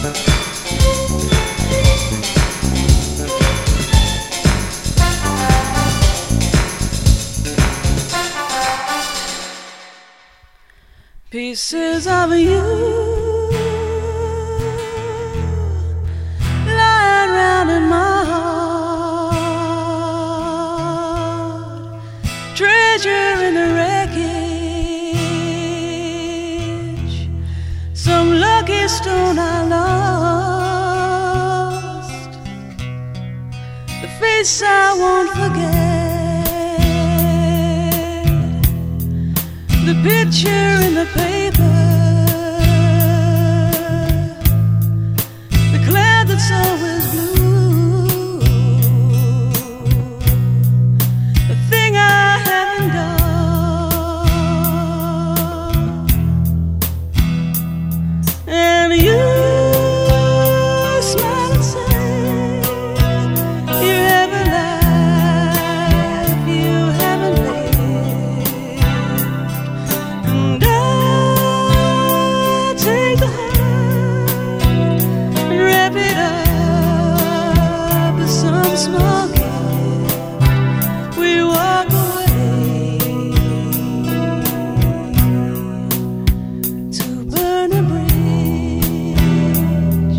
Pieces of you lying round in my heart, treasure in the wreckage, some lucky stone I lost, the face I won't forget, the picture in the paper, the cloud that's always blue, the thing I haven't got, and you smile and say you haven't life, you haven't lived. Take the heart and wrap it up with some small gift. We walk away to burn a bridge,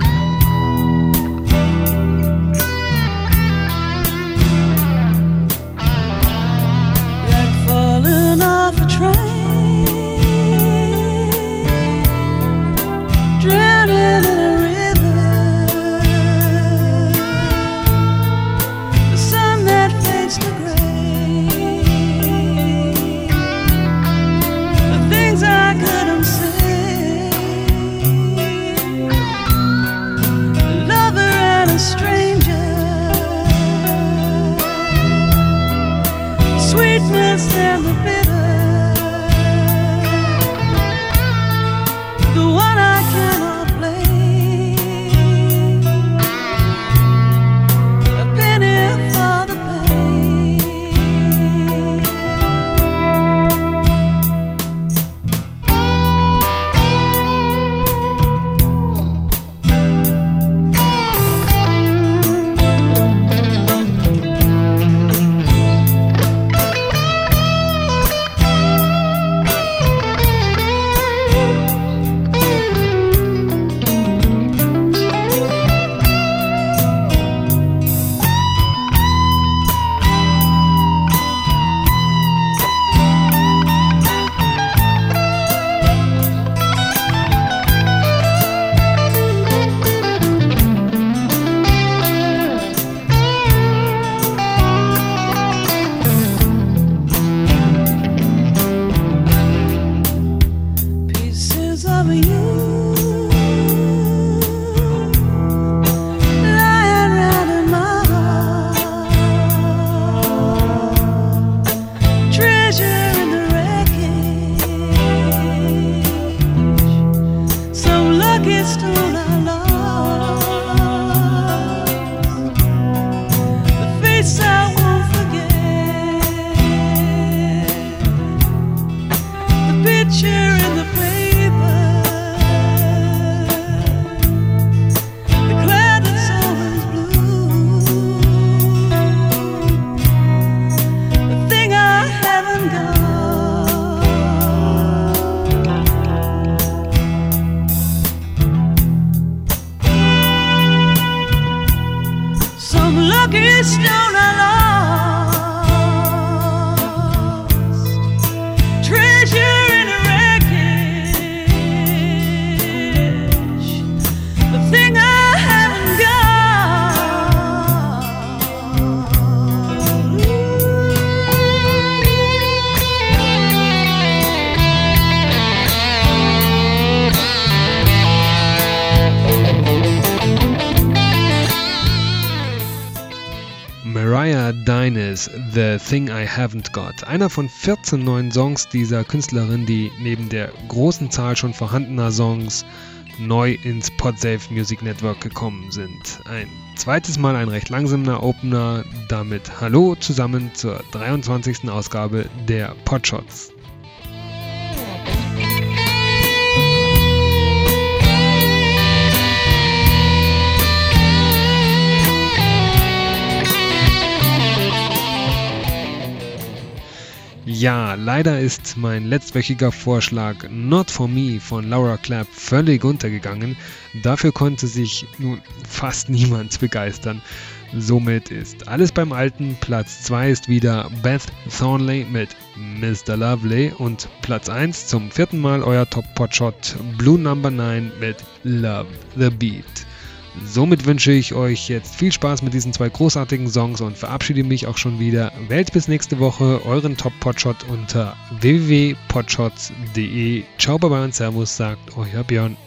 like falling off a train, drowning in a river, the sun that fades to gray, the things I couldn't say, a lover and a stranger, the sweetness and the bitter, the one I cannot blame, a penny for the pain. Pieces of you lying round in my heart, treasure in the wreckage, some lucky stone I lost, the face I won't forget, the picture in the paper, the cloud that's always blue, the thing I haven't got, some lucky stone I lost, treasure in a wreckage, the thing I haven't Mariah Dynas, The Thing I Haven't Got. Einer von 14 neuen Songs dieser Künstlerin, die neben der großen Zahl schon vorhandener Songs neu ins Podsafe Music Network gekommen sind. Ein zweites Mal ein recht langsamer Opener, damit hallo zusammen zur 23. Ausgabe der Podshots. Ja, leider ist mein letztwöchiger Vorschlag Not For Me von Laura Clapp völlig untergegangen. Dafür konnte sich nun fast niemand begeistern. Somit ist alles beim Alten. Platz 2 ist wieder Beth Thornley mit Mr. Lovely und Platz 1 zum 4. Mal euer Top-Potshot Blue Number 9 mit Love the Beat. Somit wünsche ich euch jetzt viel Spaß mit diesen 2 großartigen Songs und verabschiede mich auch schon wieder. Wählt bis nächste Woche euren Top-Potshot unter www.potshots.de. Ciao, bye und servus, sagt euer Björn.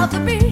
want to be